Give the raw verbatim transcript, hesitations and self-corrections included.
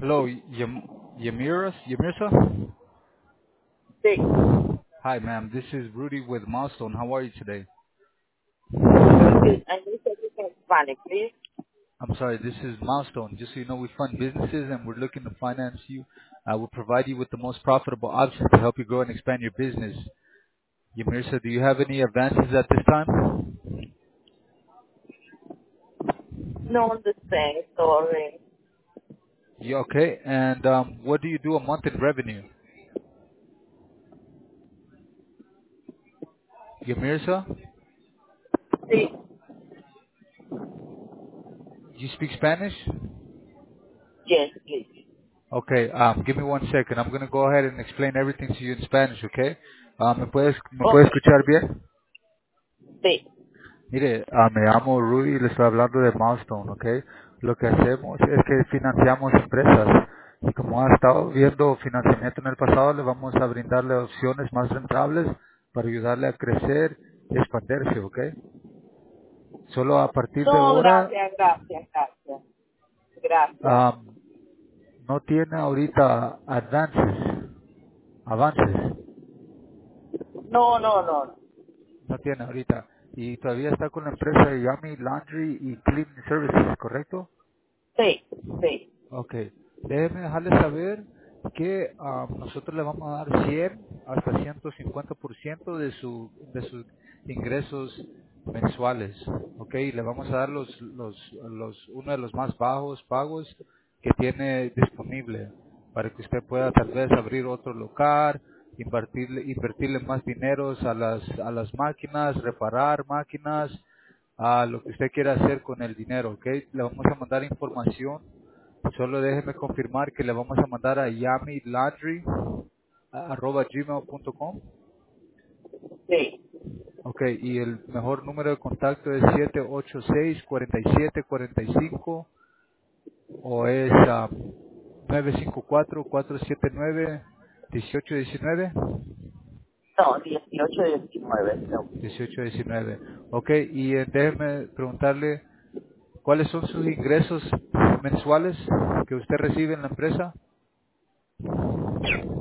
Hello, Yam- Yamira, Yamirsa? Sí, Hi, ma'am. This is Rudy with Milestone. How are you today? very good. And you said you can Spanish, please? I'm sorry, this is Milestone. Just so you know, we fund businesses and we're looking to finance you. Uh, we'll provide you with the most profitable options to help you grow and expand your business. Yamirsa, do you have any advances at this time? No understand, sorry. You okay? And um, what do you do a month in revenue? Yamirsa, do Sí, you speak Spanish? yes, please. Okay, um, give me one second. I'm going to go ahead and explain everything to you in Spanish, okay? Um, ¿me, puedes, ¿Me puedes Okay, escuchar bien? sí. Mire, ah, me llamo Rudy y le estoy hablando de Milestone, ¿ok? Lo que hacemos es que financiamos empresas y como ha estado viendo financiamiento en el pasado, le vamos a brindarle opciones más rentables para ayudarle a crecer y expandirse, ¿ok? Solo a partir de No, ahora, gracias, gracias, gracias. Gracias. ah, no tiene ahorita advances, avances, No, no, no. no. no tiene ahorita. Y todavía está con la empresa de Yummy Laundry y Cleaning Services, ¿correcto? Sí, sí, Ok. Déjeme dejarle saber que ah, nosotros le vamos a dar cien hasta ciento cincuenta por ciento de su de sus ingresos mensuales, ok. Y le vamos a dar los los los uno de los más bajos pagos que tiene disponible para que usted pueda tal vez abrir otro local, invertirle invertirle más dineros a las a las máquinas, reparar máquinas, a lo que usted quiera hacer con el dinero, ok. Le vamos a mandar información. Solo déjeme confirmar que le vamos a mandar a yamilaundry arroba gmail punto com. sí. Ok, y el mejor número de contacto es siete ocho seis, cuatro siete cuatro cinco o es ah, nueve cinco cuatro, cuatro siete nueve, uno ocho uno nueve. No, dieciocho, diecinueve, no. dieciocho diecinueve. Ok, y eh, déjeme preguntarle cuáles son sus ingresos mensuales que usted recibe en la empresa.